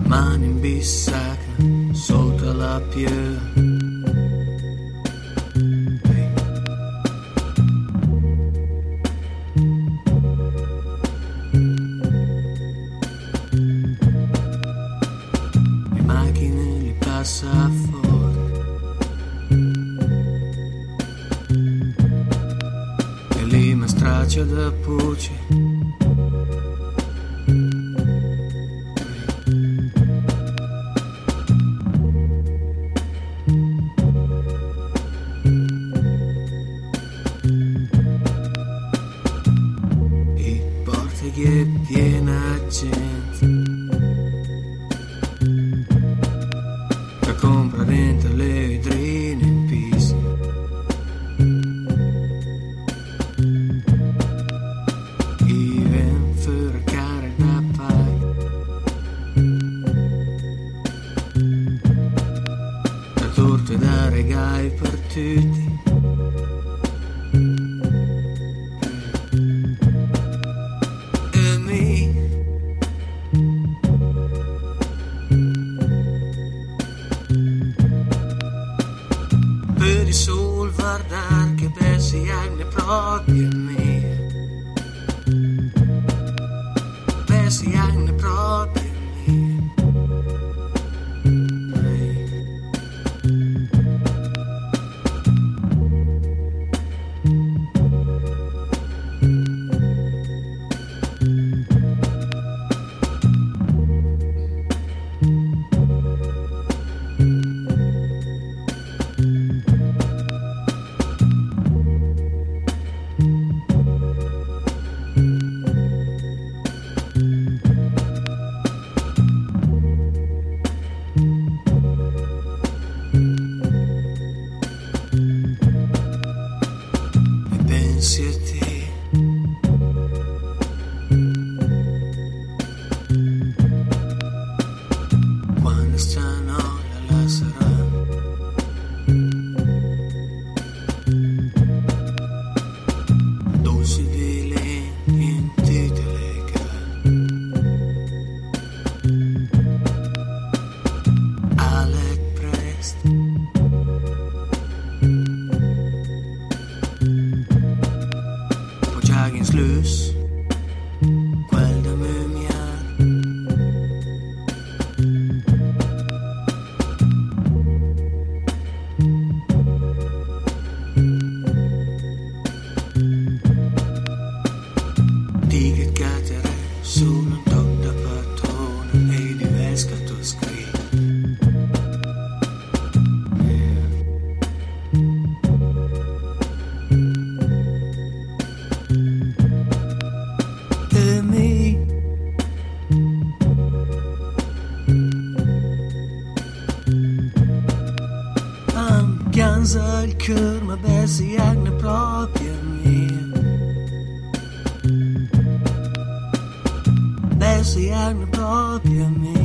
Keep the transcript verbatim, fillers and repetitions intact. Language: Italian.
mani in bissaca sotto la più. Le macchine li passa fuori e lì mi straccia da pucci. Che è piena gente che compra dentro le vetrine in pista. Chi ven fuori care da pai da torte da regali per tutti. Per il sol guardar che pensi anni proprie mie, pensi anni proprie mie. Pensi a te, quando stanotte la sarà, dolci veleni in tutte le case, a let presto. In sluss, quel da mumiar. Di che catere solo un toc da pattone e di vesca tu scrivi. Pianza il cœur, ma bessi agne propria mia, bessi agne propria mia.